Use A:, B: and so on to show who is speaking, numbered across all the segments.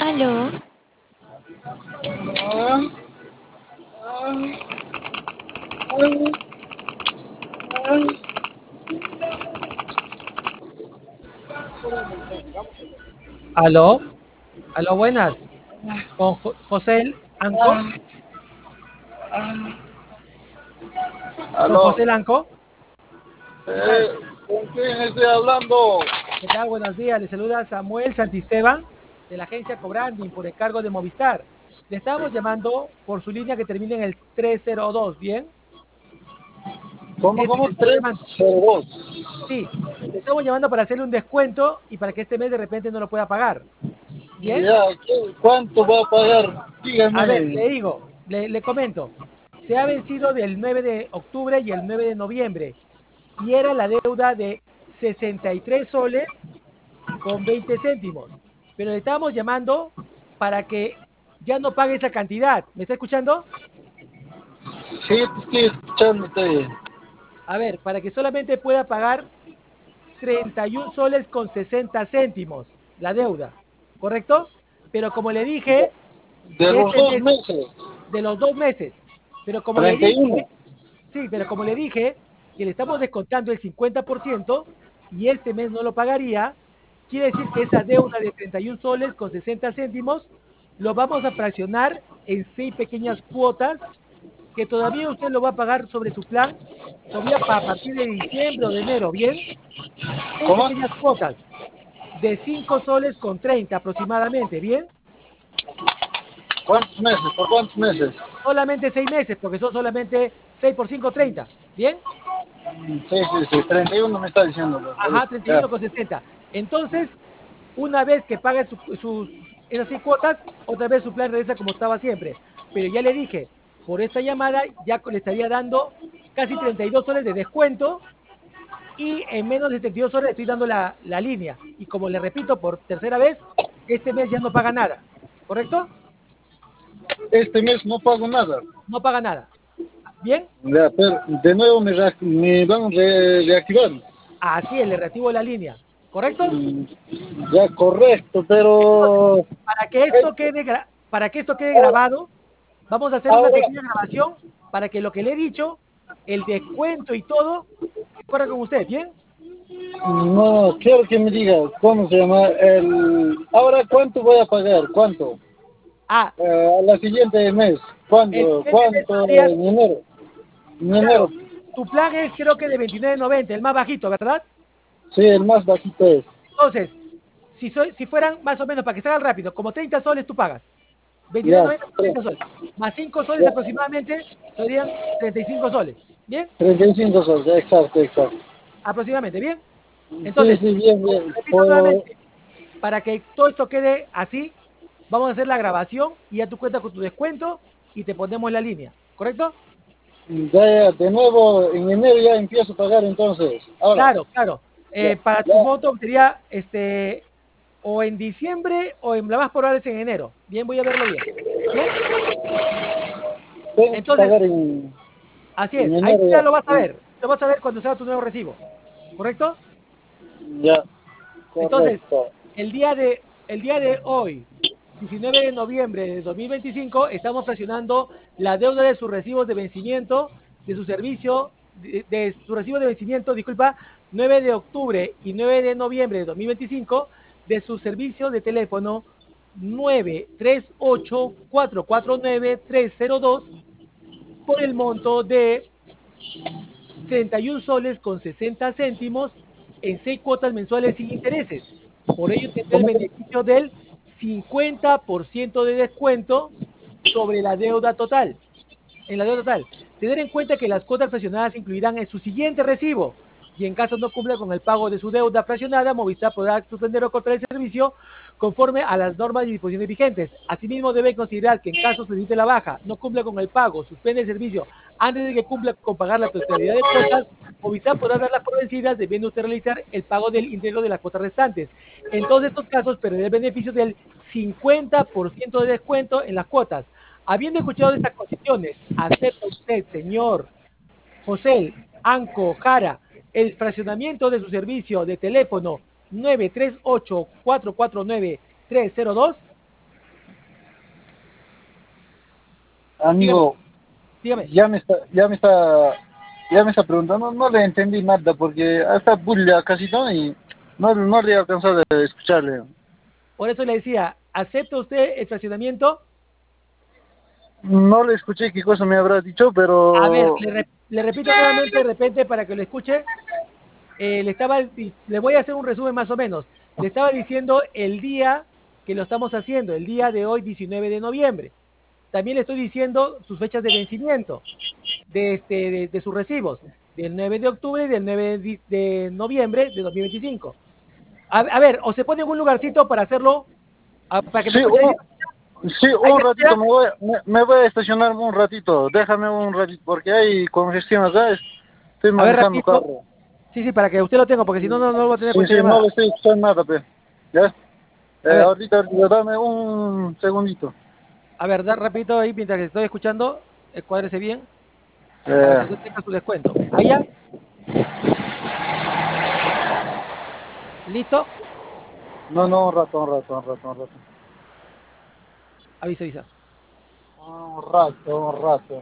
A: Aló,
B: Ah, ah, ah, ah.
C: Aló, aló, buenas. Con José Anco, con
B: Aló,
C: José Lanco. ¿Qué tal?
B: ¿con quién estoy hablando?
C: ¿Qué tal? Buenos días. Le saluda Samuel Santisteban de la agencia Cobranding por encargo de Movistar. Le estamos llamando por su línea que termina en el 302, ¿bien?
B: ¿Cómo,
C: Este le
B: cómo?
C: estamos llamando.
B: 302.
C: Sí, le estamos llamando para hacerle un descuento y para que este mes de repente no lo pueda pagar. ¿Bien?
B: Ya, ¿cuánto va a pagar?
C: A ver,
B: Dígame.
C: le digo, le comento. Se ha vencido del 9 de octubre y el 9 de noviembre y era la deuda de 63 soles con 20 céntimos. Pero le estábamos llamando para que ya no pague esa cantidad. ¿Me está escuchando?
B: Sí, te estoy escuchándote.
C: A ver, para que solamente pueda pagar 31 soles con 60 céntimos la deuda, ¿correcto? Pero como le dije,
B: De
C: que
B: los
C: este
B: dos
C: mes,
B: meses,
C: de los 2 meses, pero como le dije,
B: 31.
C: sí, pero como le dije que le estamos descontando el 50% y este mes no lo pagaría, quiere decir que esa deuda de 31 soles con 60 céntimos lo vamos a fraccionar en 6 pequeñas cuotas que todavía usted lo va a pagar sobre su plan, todavía a partir de diciembre o de enero, ¿bien? Seis
B: ¿Cómo?
C: pequeñas cuotas de 5 soles con 30 aproximadamente, ¿bien?
B: ¿Cuántos meses? ¿Por cuántos meses?
C: Solamente 6 meses, porque son solamente 6 por 5 30, ¿bien?
B: Sí, sí, sí, 31 me está diciendo. Por
C: Ajá,
B: eso.
C: treinta y
B: Ya.
C: uno con sesenta. Entonces, una vez que pague esas 6 cuotas, otra vez su plan regresa como estaba siempre. Pero ya le dije, por esta llamada ya le estaría dando casi 32 soles de descuento y en menos de 32 horas le estoy dando la línea. Y como le repito por tercera vez, este mes ya no paga nada. ¿Correcto?
B: Este mes no pago nada.
C: No paga nada. ¿Bien?
B: Ya, pero de nuevo me van a reactivar.
C: Así es, le reactivo la línea. ¿Correcto?
B: Ya, correcto,
C: Entonces,
B: pero
C: para que esto quede
B: ahora,
C: grabado, vamos a hacer una
B: ahora
C: pequeña grabación para que lo que le he dicho, el descuento y todo, corra con usted, ¿bien?
B: no quiero que me diga cómo se llama ahora cuánto voy a pagar, cuánto.
C: Ah,
B: A la siguiente mes,
C: el
B: ¿cuándo?
C: siguiente mes
B: ¿Cuánto
C: tendría,
B: en enero? En enero,
C: claro, tu plan es creo que de 29.90, el más bajito, ¿verdad?
B: sí, el más bajito es.
C: Entonces, si fueran más o menos, para que se haga rápido, como 30 soles tú pagas,
B: Ya,
C: 29.90 por 30 soles, más 5 soles
B: ya,
C: aproximadamente, serían 35 soles, ¿bien?
B: 35 soles, exacto, exacto.
C: Aproximadamente, ¿bien?
B: Sí,
C: Entonces,
B: sí, bien, bien.
C: repito nuevamente, para que todo esto quede así, vamos a hacer la grabación y ya tú cuentas con tu descuento y te ponemos la línea, ¿correcto?
B: Ya, ya, de nuevo en enero ya empiezo a pagar entonces. Ahora,
C: Claro, claro.
B: ya,
C: Para tu
B: ya,
C: moto sería o en diciembre o en la más probable es en enero. Bien, voy a verlo bien. Bien,
B: tengo que
C: entonces,
B: pagar
C: así
B: en
C: es. Ahí
B: enero
C: tú ya
B: ya.
C: lo vas a ver. Lo vas a ver cuando sea tu nuevo recibo, ¿correcto?
B: Ya,
C: Entonces,
B: correcto.
C: el día de hoy, 19 de noviembre de 2025, estamos fraccionando la deuda de sus recibos de vencimiento, de su servicio, de su recibo de vencimiento, disculpa, 9 de octubre y 9 de noviembre de 2025, de su servicio de teléfono 938-449-302 por el monto de 31 soles con 60 céntimos en 6 cuotas mensuales sin intereses. Por ello tendrá el
B: ¿Cómo?
C: beneficio del 50% de descuento sobre la deuda total. En la deuda total. Tener en cuenta que las cuotas fraccionadas incluirán en su siguiente recibo y en caso no cumpla con el pago de su deuda fraccionada, Movistar podrá suspender o cortar el servicio conforme a las normas y disposiciones vigentes. Asimismo, debe considerar que en caso solicite la baja, no cumpla con el pago, suspende el servicio antes de que cumpla con pagar la totalidad de cuotas, Movistar podrá darlas por vencidas, debiendo usted realizar el pago del íntegro de las cuotas restantes. En todos estos casos, perderá el beneficio del 50% de descuento en las cuotas. Habiendo escuchado estas condiciones, ¿acepta usted, señor José Anco Jara, el fraccionamiento de su servicio de teléfono 938-449-302?
B: Amigo,
C: Dígame.
B: ya me está preguntando, no le entendí nada porque hasta bulla casi todo y no le he alcanzado a escucharle.
C: Por eso le decía, ¿acepta usted el fraccionamiento?
B: No le escuché qué cosa me habrá dicho,
C: A ver,
B: pero
C: le repito nuevamente de repente para que lo escuche. Le voy a hacer un resumen más o menos. Le estaba diciendo el día que lo estamos haciendo, el día de hoy, 19 de noviembre. También le estoy diciendo sus fechas de vencimiento de sus recibos, del 9 de octubre y del 9 de noviembre de 2025. A ver, o se pone en un lugarcito para hacerlo, para que me
B: sí,
C: escuche ahí.
B: sí,
C: Ahí
B: un
C: me
B: ratito,
C: escucha.
B: me voy a estacionar un ratito, déjame un ratito, porque hay congestión acá, estoy
C: A ver,
B: manejando
C: rapidito.
B: carro.
C: Sí, sí, para que usted lo tenga, porque si no, no lo va a tener
B: Sí,
C: por esta
B: sí, no
C: llamada.
B: le estoy escuchando nada, pe. ¿Ya?
C: A ver,
B: Ahorita, dame un segundito.
C: da rapidito ahí mientras que estoy escuchando, cuádrese bien, para
B: Eh,
C: que usted tenga su descuento. Ahí ya, listo,
B: no, no, un rato.
C: avisa, avisa.
B: Un rato.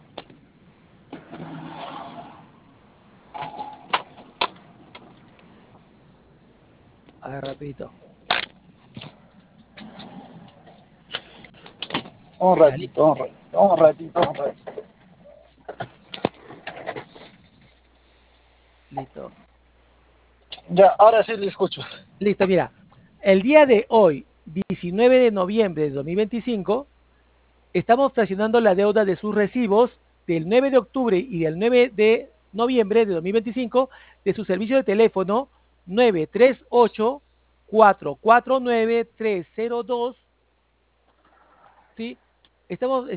C: A ver, rapidito.
B: Un
C: Ya, listo,
B: ratito, un ratito.
C: listo.
B: Ya, ahora sí le escucho.
C: Listo, mira. El día de hoy, 19 de noviembre de 2025, estamos fraccionando la deuda de sus recibos del 9 de octubre y del 9 de noviembre de 2025 de su servicio de teléfono 938-449-302. ¿Sí? Estamos,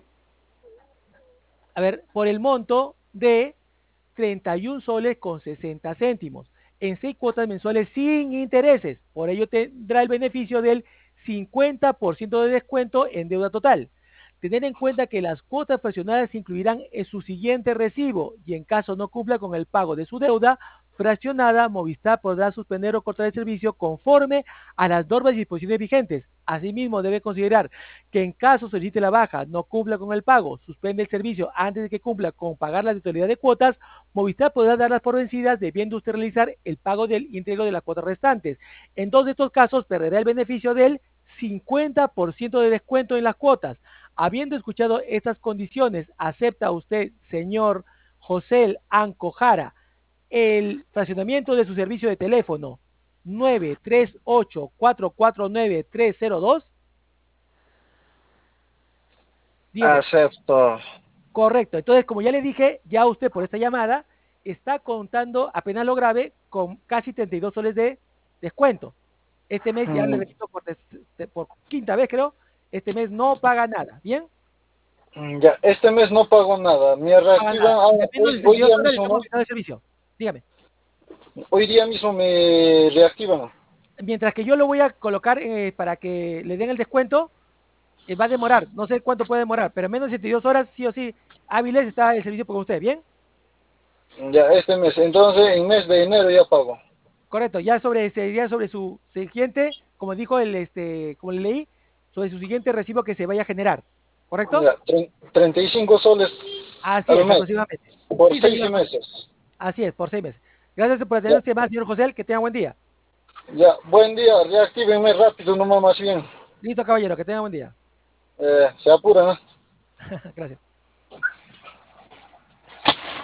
C: a ver, por el monto de 31 soles con 60 céntimos en 6 cuotas mensuales sin intereses. Por ello tendrá el beneficio del 50% de descuento en deuda total. Tener en cuenta que las cuotas fraccionadas incluirán en su siguiente recibo y en caso no cumpla con el pago de su deuda fraccionada, Movistar podrá suspender o cortar el servicio conforme a las normas y disposiciones vigentes. Asimismo, debe considerar que en caso solicite la baja, no cumpla con el pago, suspende el servicio antes de que cumpla con pagar la totalidad de cuotas, Movistar podrá darlas por vencidas debiendo usted realizar el pago del íntegro de las cuotas restantes. En dos de estos casos perderá el beneficio del 50% de descuento en las cuotas. Habiendo escuchado estas condiciones, ¿acepta usted, señor José Ancojara, el fraccionamiento de su servicio de teléfono 938-449-302? Dígame.
B: Acepto.
C: Correcto. Entonces, como ya le dije, ya usted por esta llamada está contando, apenas lo grave, con casi 32 soles de descuento. Este mes, ya le
B: Mm,
C: repito por quinta vez, creo, este mes no paga nada. ¿Bien?
B: ya, este mes no pago nada. Me
C: No paga
B: reactivan
C: nada. Y
B: ahora,
C: de menos de
B: hoy
C: 72
B: día
C: horas
B: mismo,
C: estamos
B: ¿no?
C: habilitando el servicio. Dígame.
B: Hoy día mismo me reactivan.
C: Mientras que yo lo voy a colocar para que le den el descuento, va a demorar. No sé cuánto puede demorar, pero en menos de 72 horas, sí o sí, hábiles está el servicio con usted. ¿Bien?
B: Ya, este mes. Entonces, en mes de enero ya pago.
C: Correcto, ya sobre su siguiente, como dijo como le leí, sobre su siguiente recibo que se vaya a generar, ¿correcto?
B: Ya, 35 soles
C: Así
B: al
C: es,
B: mes,
C: aproximadamente.
B: por
C: Sí,
B: seis
C: señor José.
B: meses.
C: Así es, por 6 meses. Gracias por
B: Ya,
C: atender este más, señor José, que tenga buen día.
B: ya, buen día, reactívenme rápido, nomás más bien.
C: Listo, caballero, que tenga buen día.
B: Se apuran, ¿eh?
C: Gracias.